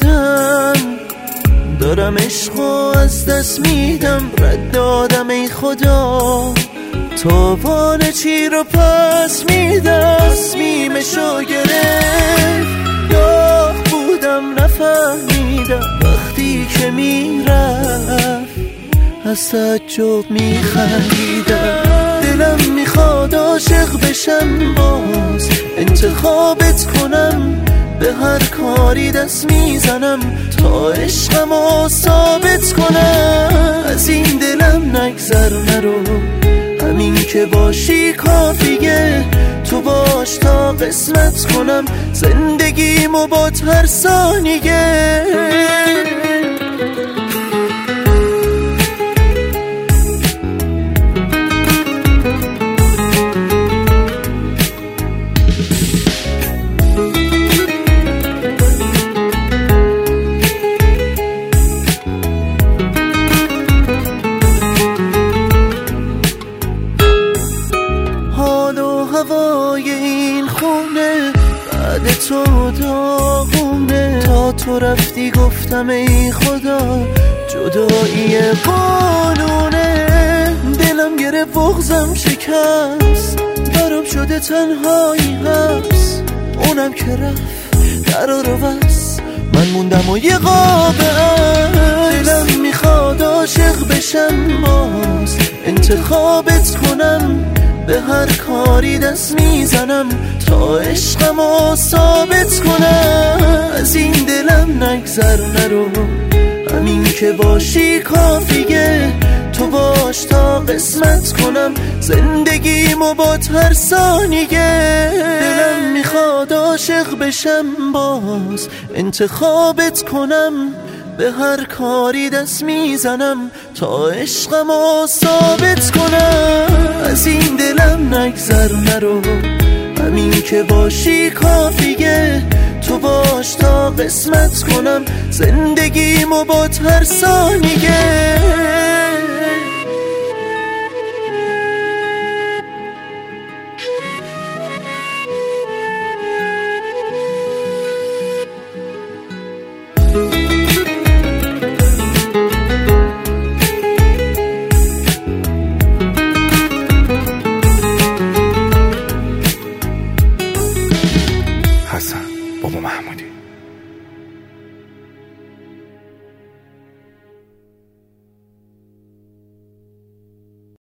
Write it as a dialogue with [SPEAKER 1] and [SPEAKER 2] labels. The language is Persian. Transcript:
[SPEAKER 1] بودم، دارم عشقو از دست میدم، رد دادم ای خدا، تاوان چی رو پس میدم. تصمیمشو گرفت، داغ بودم نفهمیدم، وقتی که میرفت از تعجب میخندیدم. دلم میخواد عاشق بشم باز، انتخابت کنم، به هر کاری دست میزنم تا عشقمو ثابت کنم. از این دلم نگذر نرو، همین که باشی کافیه، تو باش تا قسمت کنم زندگیمو با هر ثانیه. هوای این خونه بعد تو داغونه، تا تو رفتی گفتم ای خدا جدایی قانونه. دلم گرفت بغضم شکست، برام شده تنهایی حبس، اونم که رفت در رو بس، من موندم و یه قاب عکس. دلم میخواد عاشق بشم باز، انتخابت کنم، به هر کاری دست میزنم تا عشقمو ثابت کنم. از این دلم نگذر نرو، همین که باشی کافیه، تو باش تا قسمت کنم زندگیمو با هر ثانیه. دلم میخواد عاشق بشم باز، انتخابت کنم، به هر کاری دست میزنم تا عشقمو ثابت کنم. از این دلم نگذر نرو، همین که باشی کافیه، تو باش تا قسمت کنم زندگیمو با هر ثانیه.